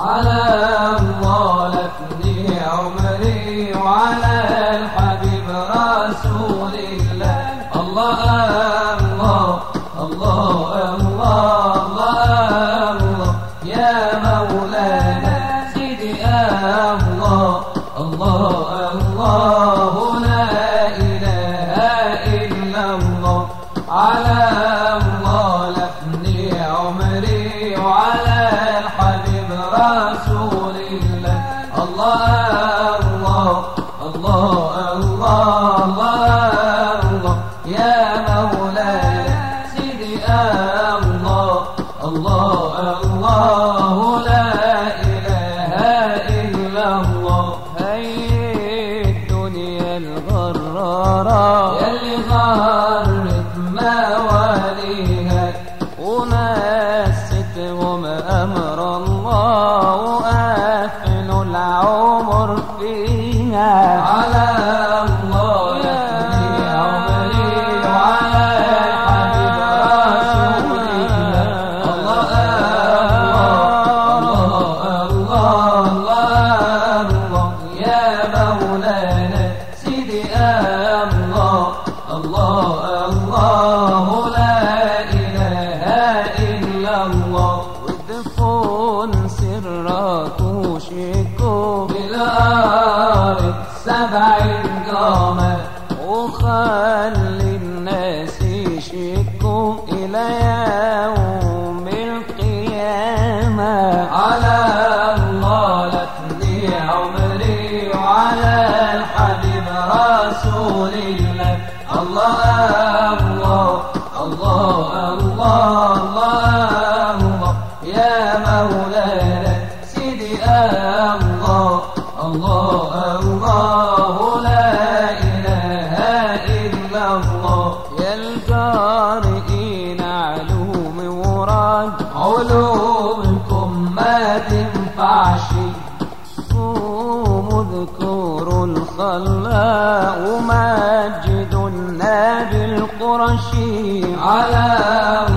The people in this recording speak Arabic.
على الله لفني عمري وعلى الحبيب رسول الله. الله الله الله الله الله يا مولانا سيدي الله الله الله لا إله إلا الله. على الله لفني عمري وعلى الحبيب رسول الله. الله الله الله الله الله يا مولانا سيدي الله الله الله لا إله إلا الله. هي الدنيا الغرارة يلي غرت مواليها ونستهم أمر الله وقفلوا العمر فيها. على الله لفني عمري وعلى الحبيب رسول الله. الله الله الله الله الله يا مولانا سيدي الله الله الله لا إله إلا الله. ودفون سرك وشكو بالأرض 70 قامة وخلي الناس يشكوا إلى يوم القيامة. على الله لفني عمري وعلى الحبيب رسول الله. الله الله الله الله الله يا مولانا سيدي الله الله الله لا إله إلا الله. يا القارئين علوم وراد علومكم ما تنفعش قوموا اذكروا الخلاق ومجدوا النبي القرشي. على